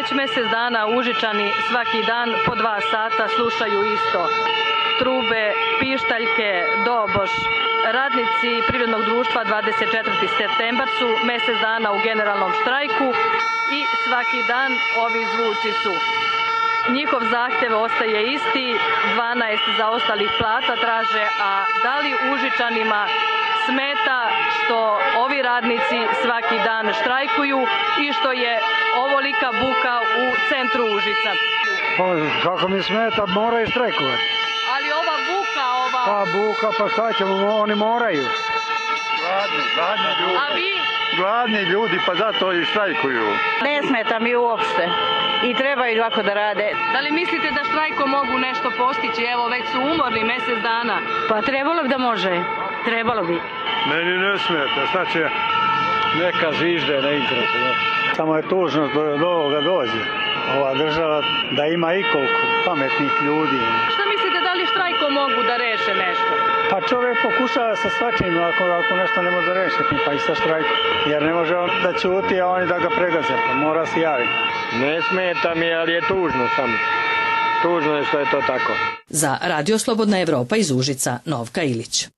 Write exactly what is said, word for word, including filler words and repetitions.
Već mjesec dana Užičani svaki dan po dva sata slušaju isto. Trube, pištaljke, doboš. Radnici Privrednog društva dvadeset četvrti septembar su mjesec dana u generalnom štrajku i svaki dan ovi zvuci su. Njihov zahtjev ostaje isti, dvanaest zaostalih plata traže, a da li Užičanima smeta što ovi radnici svaki dan štrajkuju i što je ovolika buka u centru Užica? Pa, kako mi smeta, moraju štrajkovati. Ali ova buka, ova... Pa buka, pa šta ćemo, oni moraju. Gladni, gladni ljudi. A vi? Gladni ljudi, pa zato i štrajkuju. Ne smeta mi uopšte i trebaju ovako da rade. Da li mislite da štrajkom mogu nešto postići? Evo, već su umorni mjesec dana. Pa trebalo bi da može, trebalo bi. Meni ne smeta, šta će neka zvižde na interesu. Samo je tužno do, do ovoga dođe. Ova država da ima i koliko pametnih ljudi. Šta mislite da li štrajkom mogu da reše nešto? Pa čovjek pokušava sa svačim ako, ako nešto ne može rešiti, pa i sa štrajkom. Jer ne može on da ćuti, a oni da ga pregaze, pa mora se javiti. Ne smeta mi, ali je tužno samo. Tužno je što je to tako. Za Radio Slobodna Evropa iz Užica, Novka Ilić.